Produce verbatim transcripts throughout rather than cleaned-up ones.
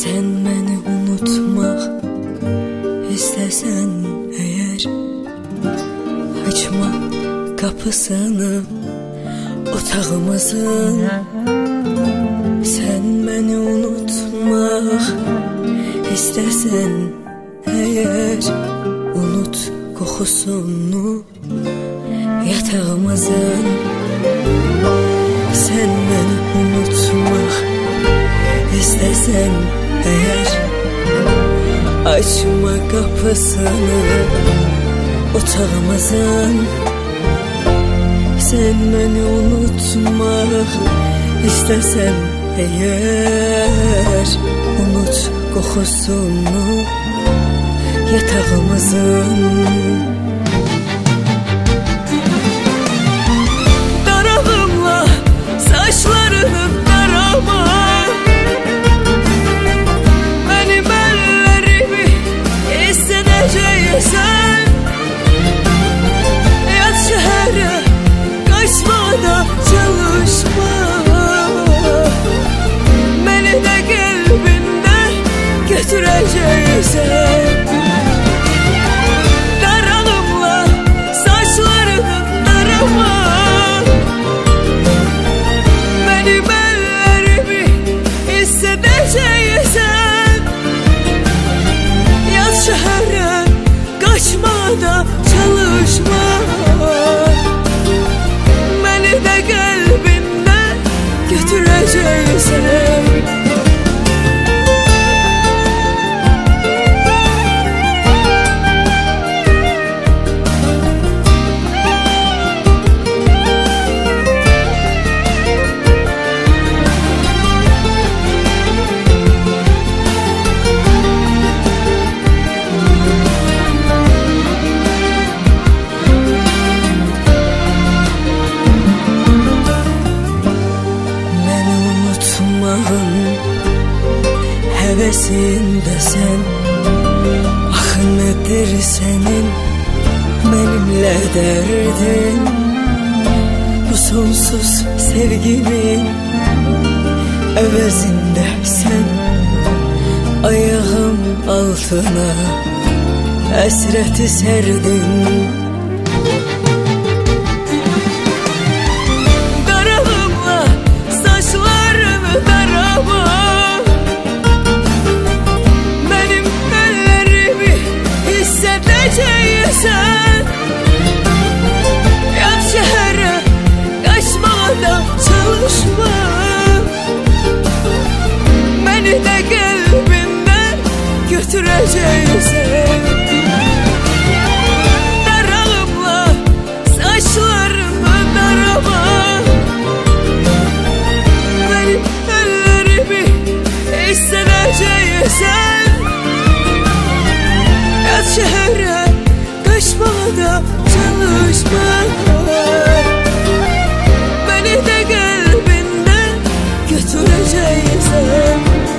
Sen beni unutmak istesen eğer, açma kapısını otağımızın. Sen beni unutmak istesen eğer, unut kokusunu yatağımızın. Sen beni unutmak istesen eğer, açma kapısını otağımızın. Sen beni unutmak istesen eğer, unut kokusunu yatağımızın. Daralımla saçlarını darama, benim ellerimi hissedeceksen. Yat şehre, kaçmada çalışma, beni de kalbinden götüreceksen. Daralımla saçlarını darama, benim ellerimi hissedeceksen. Yat şehre, kaçmada çalışma, beni de kalbinden götüreceksen. Hevesinde sen, ah nedir senin benimle derdin? Bu sonsuz sevgimin evezinde sen, ayağım altına hasreti serdin. Daralımla saçlarımı darama, hissedeceksen. Yat şehre, kaçmada çalışma, beni de kalbinden götüreceksen. Daralımla saçlarımı darama, benim ellerimi hissedeceksen. Yat şehre, kaçmada çalışma, beni de kalbinden götüreceksen.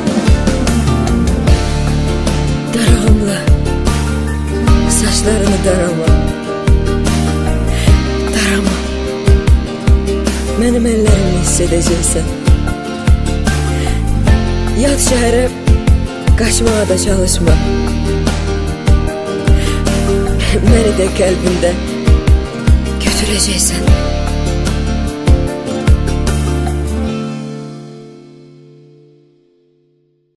Daralımla saçlarını darama, darama, benim ellerimi hissedeceksen. Yat şehre, kaçmada çalışma, beni de kalbinden götüreceksen.